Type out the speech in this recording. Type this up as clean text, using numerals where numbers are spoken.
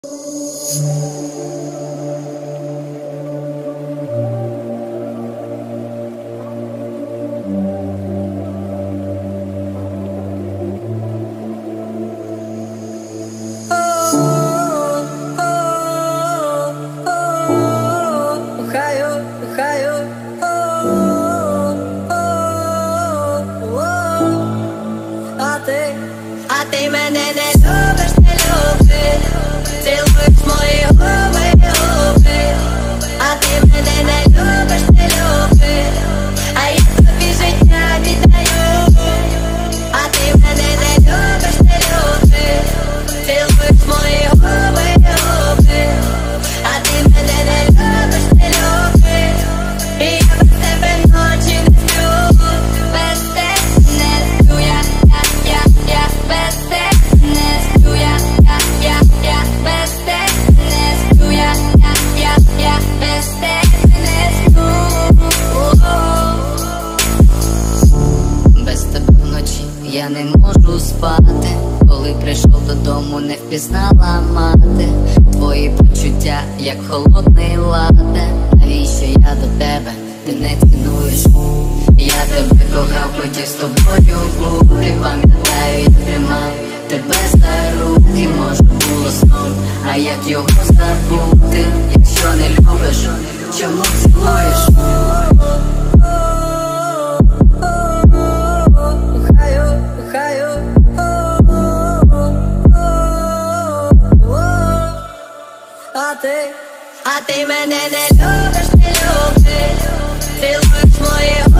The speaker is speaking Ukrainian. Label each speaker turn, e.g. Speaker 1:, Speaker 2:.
Speaker 1: А ти мене не любиш, не любиш, цілуєш мої губи, а ти мене не любиш, не любиш, а я тобі життя віддаю. А ти мене не любиш, не любиш, цілуєш мої губи, а ти мене не любиш, не любиш, і я без тебе ночі не сплю, без тебе не сплю, я без тебе не сплю, я без тебе не сплю, я без тебе не сплю. Без тебе вночі я не можу спати, коли прийшов додому, не впізнала мати. Твої почуття, як холодний лате. Навіщо я до тебе, ти не цінуєш? Я тебе кохав, хотів з тобою бути. Пам'ятаю, я тримав тебе за руки. Може було сном, а як його забути? Якщо не любиш, чому цілуєш? А ти мене не любиш, не любиш, цілуєш мої